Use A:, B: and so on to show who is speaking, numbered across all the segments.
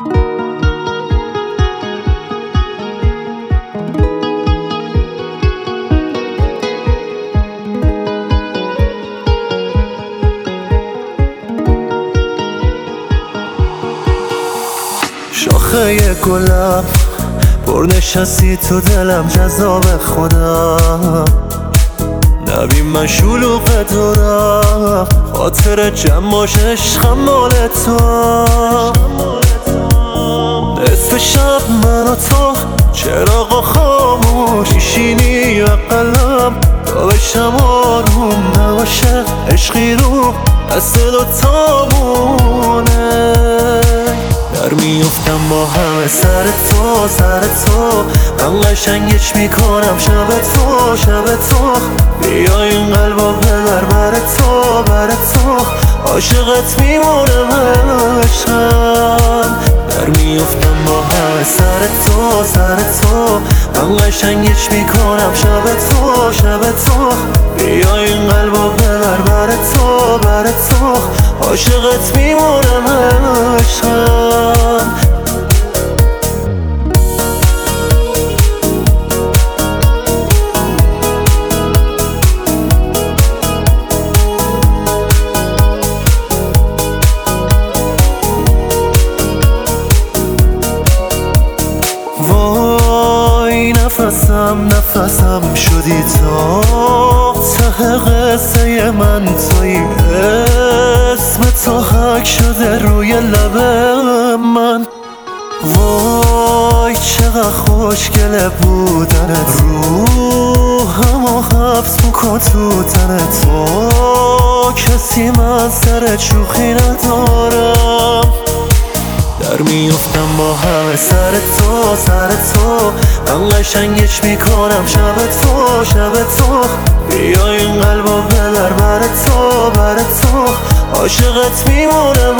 A: شاخه گلم پر نشستی تو دلم، جذاب خودم نبین من شلوغ دارم، خاطر جمعاش عشقم مال تو. نصف شب من و تو چراغا خاموش میشینی و قلم تا بشم آروم نباشه عشقی رو دست دوتامونه. در میفتم با همه سر تو من قشنگش میکنم شب تو بیا این قلبا ببر بر تو عاشقت میمونم عشقم. در میفتم با همه سر تو من قشنگش میکنم شب تو بیا این قلبا ببر بر تو عاشقت میمونم عشقم. وای نفسم شدی تا ته قصه من توی، اسم تو حک شده روی لب من. وای چقدر خوشگله بودنت، روحمو حبس میکن تو تن تو، کسی من سر شوخی ندارم. در میفتم با همه سر تو من قشنگش میکنم شب تو بیا این قلبا ببر بر تو عاشقت میمونم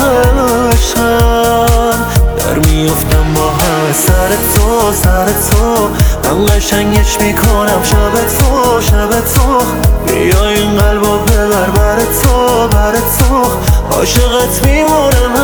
A: عشقم. در میفتم با همه سر تو من قشنگش میکنم شب تو بیا این قلبا ببر بر تو عاشقت میمونم